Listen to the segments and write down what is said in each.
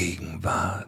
Gegenwart.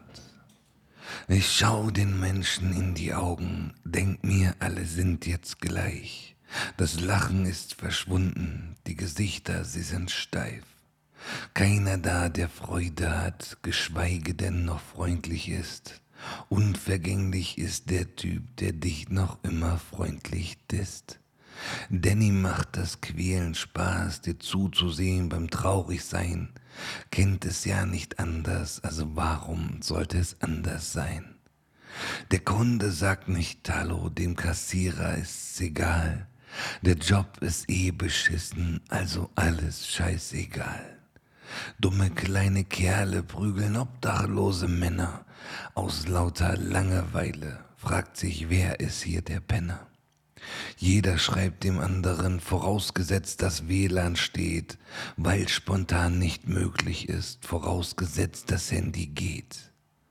Ich schau den Menschen in die Augen, denk mir, alle sind jetzt gleich. Das Lachen ist verschwunden, die Gesichter, sie sind steif. Keiner da, der Freude hat, geschweige denn noch freundlich ist. Unvergänglich ist der Typ, der dich noch immer freundlich disst. Danny macht das Quälen Spaß, dir zuzusehen beim Traurigsein. Kennt es ja nicht anders, also warum sollte es anders sein? Der Kunde sagt nicht Hallo, dem Kassierer ist's egal. Der Job ist eh beschissen, also alles scheißegal. Dumme kleine Kerle prügeln obdachlose Männer. Aus lauter Langeweile fragt sich, wer ist hier der Penner? Jeder schreibt dem anderen, vorausgesetzt das WLAN steht, weil spontan nicht möglich ist, vorausgesetzt das Handy geht.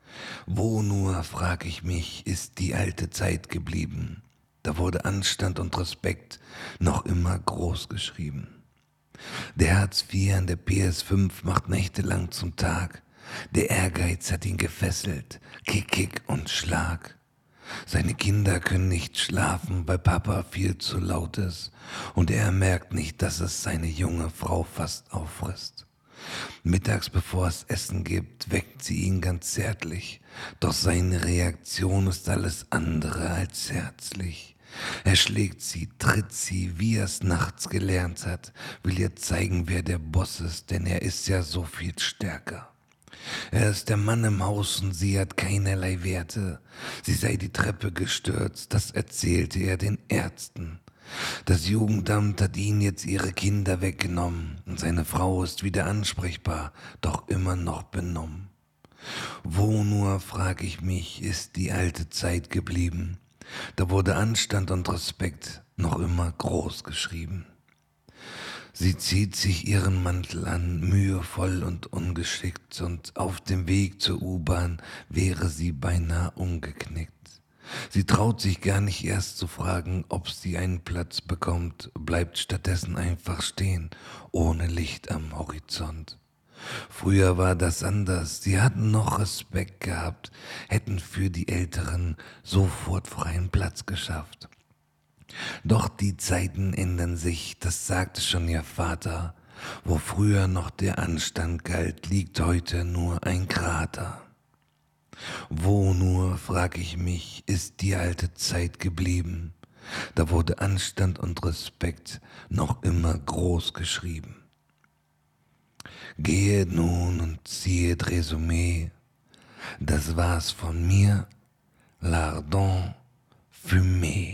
Wo nur, frag ich mich, ist die alte Zeit geblieben? Da wurde Anstand und Respekt noch immer groß geschrieben. Der Hartz IV an der PS5 macht nächtelang zum Tag. Der Ehrgeiz hat ihn gefesselt, Kick, Kick und Schlag. Seine Kinder können nicht schlafen, weil Papa viel zu laut ist. Und er merkt nicht, dass es seine junge Frau fast auffrisst. Mittags, bevor es Essen gibt, weckt sie ihn ganz zärtlich. Doch seine Reaktion ist alles andere als herzlich. Er schlägt sie, tritt sie, wie er es nachts gelernt hat, will ihr zeigen, wer der Boss ist, denn er ist ja so viel stärker. Er ist der Mann im Haus und sie hat keinerlei Werte. Sie sei die Treppe gestürzt, das erzählte er den Ärzten. Das Jugendamt hat ihnen jetzt ihre Kinder weggenommen und seine Frau ist wieder ansprechbar, doch immer noch benommen. Wo nur, frag ich mich, ist die alte Zeit geblieben? Da wurde Anstand und Respekt noch immer groß geschrieben. Sie zieht sich ihren Mantel an, mühevoll und ungeschickt, und auf dem Weg zur U-Bahn wäre sie beinahe umgeknickt. Sie traut sich gar nicht erst zu fragen, ob sie einen Platz bekommt, bleibt stattdessen einfach stehen, ohne Licht am Horizont. Früher war das anders, sie hatten noch Respekt gehabt, hätten für die Älteren sofort freien Platz geschafft. Doch die Zeiten ändern sich, das sagte schon ihr Vater. Wo früher noch der Anstand galt, liegt heute nur ein Krater. Wo nur, frag ich mich, ist die alte Zeit geblieben? Da wurde Anstand und Respekt noch immer groß geschrieben. Gehet nun und ziehet Resümee. Das war's von mir, Lardon Fumé.